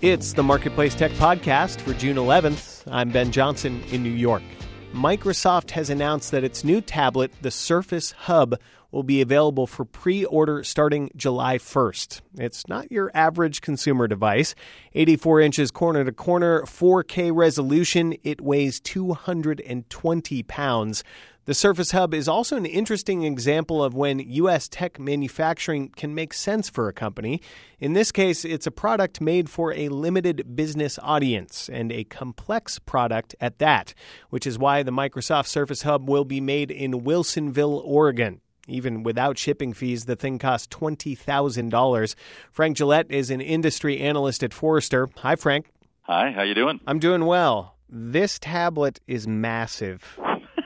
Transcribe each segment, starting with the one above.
It's the Marketplace Tech Podcast for June 11th. I'm Ben Johnson in New York. Microsoft has announced that its new tablet, the Surface Hub, will be available for pre-order starting July 1st. It's not your average consumer device. 84 inches corner to corner, 4K resolution. It weighs 220 pounds. The Surface Hub is also an interesting example of when U.S. tech manufacturing can make sense for a company. In this case, it's a product made for a limited business audience, and a complex product at that, which is why the Microsoft Surface Hub will be made in Wilsonville, Oregon. Even without shipping fees, the thing costs $20,000. Frank Gillette is an industry analyst at Forrester. Hi, Frank. Hi, how you doing? I'm doing well. This tablet is massive.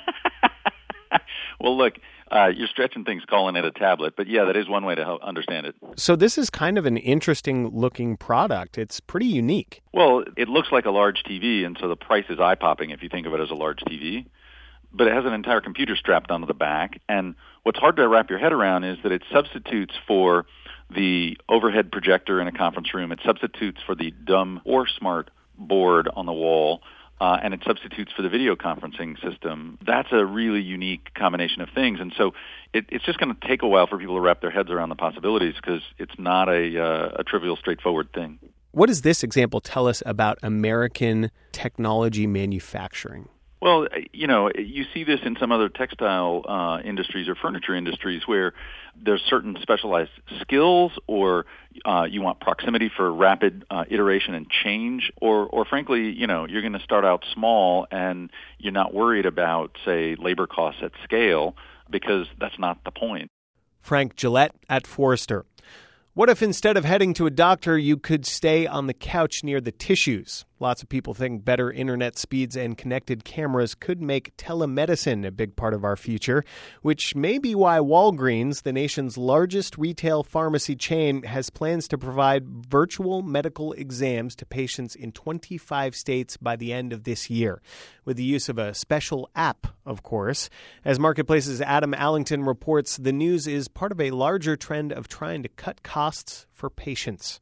Well, look, you're stretching things calling it a tablet, but yeah, that is one way to help understand it. So this is kind of an interesting-looking product. It's pretty unique. Well, it looks like a large TV, and so the price is eye-popping if you think of it as a large TV. But it has an entire computer strapped onto the back, and what's hard to wrap your head around is that it substitutes for the overhead projector in a conference room. It substitutes for the dumb or smart board on the wall. And it substitutes for the video conferencing system. That's a really unique combination of things. And so it's just going to take a while for people to wrap their heads around the possibilities because it's not a trivial, straightforward thing. What does this example tell us about American technology manufacturing? Well, you know, you see this in some other textile industries or furniture industries where there's certain specialized skills or you want proximity for rapid iteration and change or frankly, you know, you're going to start out small and you're not worried about, say, labor costs at scale because that's not the point. Frank Gillette at Forrester. What if instead of heading to a doctor, you could stay on the couch near the tissues? Lots of people think better internet speeds and connected cameras could make telemedicine a big part of our future, which may be why Walgreens, the nation's largest retail pharmacy chain, has plans to provide virtual medical exams to patients in 25 states by the end of this year, with the use of a special app, of course. As Marketplace's Adam Allington reports, the news is part of a larger trend of trying to cut costs for patients.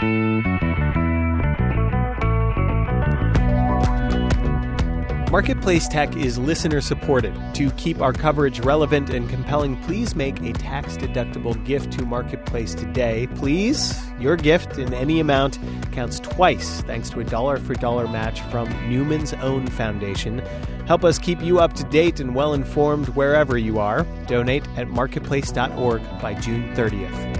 Marketplace Tech is listener-supported. To keep our coverage relevant and compelling, please make a tax-deductible gift to Marketplace today. Please, your gift in any amount counts twice thanks to a dollar-for-dollar match from Newman's Own Foundation. Help us keep you up to date and well-informed wherever you are. Donate at marketplace.org by June 30th.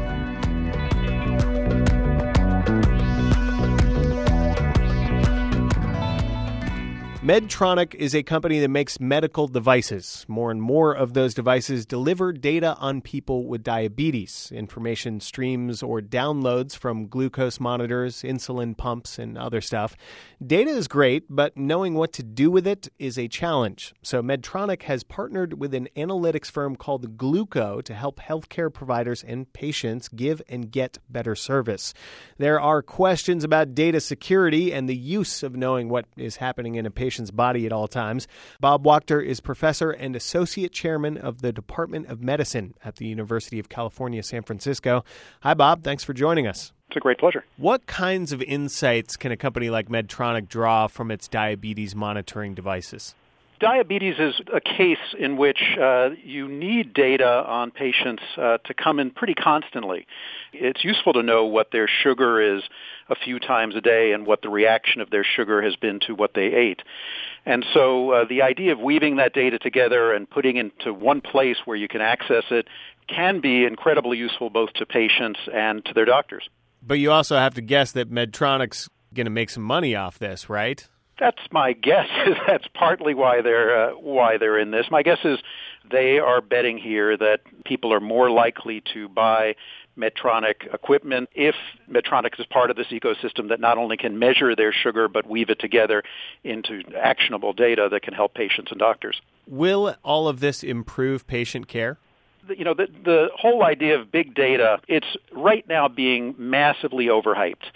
Medtronic is a company that makes medical devices. More and more of those devices deliver data on people with diabetes, information streams or downloads from glucose monitors, insulin pumps, and other stuff. Data is great, but knowing what to do with it is a challenge. So Medtronic has partnered with an analytics firm called Gluco to help healthcare providers and patients give and get better service. There are questions about data security and the use of knowing what is happening in a patient's body at all times. Bob Wachter is professor and associate chairman of the Department of Medicine at the University of California, San Francisco. Hi, Bob. Thanks for joining us. It's a great pleasure. What kinds of insights can a company like Medtronic draw from its diabetes monitoring devices? Diabetes is a case in which you need data on patients to come in pretty constantly. It's useful to know what their sugar is a few times a day and what the reaction of their sugar has been to what they ate. And so the idea of weaving that data together and putting it into one place where you can access it can be incredibly useful both to patients and to their doctors. But you also have to guess that Medtronic's going to make some money off this, right? That's my guess. That's partly why they're in this. My guess is they are betting here that people are more likely to buy Medtronic equipment if Medtronic is part of this ecosystem that not only can measure their sugar but weave it together into actionable data that can help patients and doctors. Will all of this improve patient care? You know, the whole idea of big data, it's right now being massively overhyped.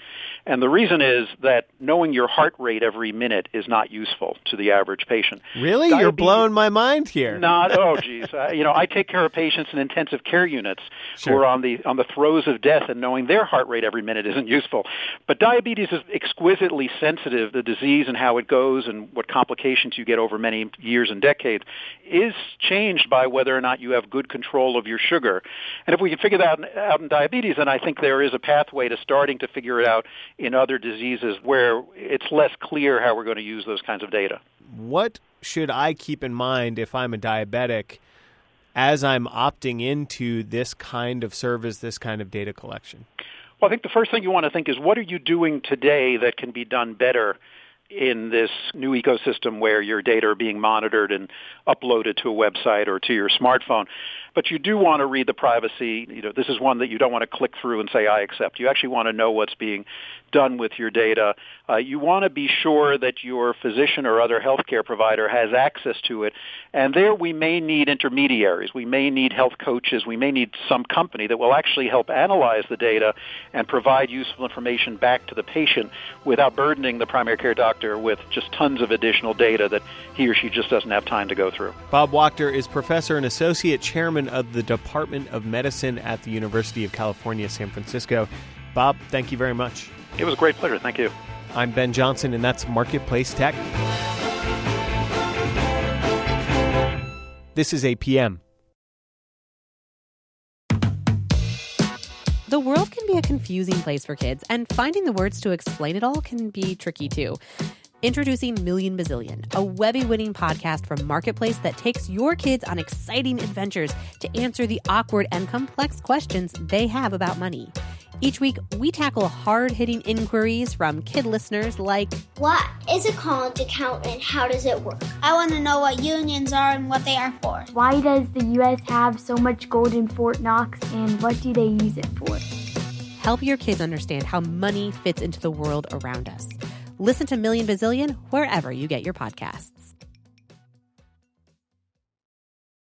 And the reason is that knowing your heart rate every minute is not useful to the average patient. Really? You're blowing my mind here. Oh, geez. I take care of patients in intensive care units who are on the throes of death, and knowing their heart rate every minute isn't useful. But diabetes is exquisitely sensitive. The disease and how it goes and what complications you get over many years and decades is changed by whether or not you have good control of your sugar. And if we can figure that out in diabetes, then I think there is a pathway to starting to figure it out in other diseases where it's less clear how we're going to use those kinds of data. What should I keep in mind if I'm a diabetic as I'm opting into this kind of service, this kind of data collection? Well, I think the first thing you want to think is, what are you doing today that can be done better in this new ecosystem where your data are being monitored and uploaded to a website or to your smartphone? But you do want to read the privacy. This is one that you don't want to click through and say, I accept. You actually want to know what's being done with your data. You want to be sure that your physician or other healthcare provider has access to it. And there we may need intermediaries. We may need health coaches. We may need some company that will actually help analyze the data and provide useful information back to the patient without burdening the primary care doctor with just tons of additional data that he or she just doesn't have time to go through. Bob Wachter is professor and associate chairman of the Department of Medicine at the University of California, San Francisco. Bob, thank you very much. It was a great pleasure. Thank you. I'm Ben Johnson, and that's Marketplace Tech. This is APM. The world can be a confusing place for kids, and finding the words to explain it all can be tricky too. Introducing Million Bazillion, a Webby-winning podcast from Marketplace that takes your kids on exciting adventures to answer the awkward and complex questions they have about money. Each week, we tackle hard-hitting inquiries from kid listeners like, what is a college account and how does it work? I want to know what unions are and what they are for. Why does the U.S. have so much gold in Fort Knox, and what do they use it for? Help your kids understand how money fits into the world around us. Listen to Million Bazillion wherever you get your podcasts.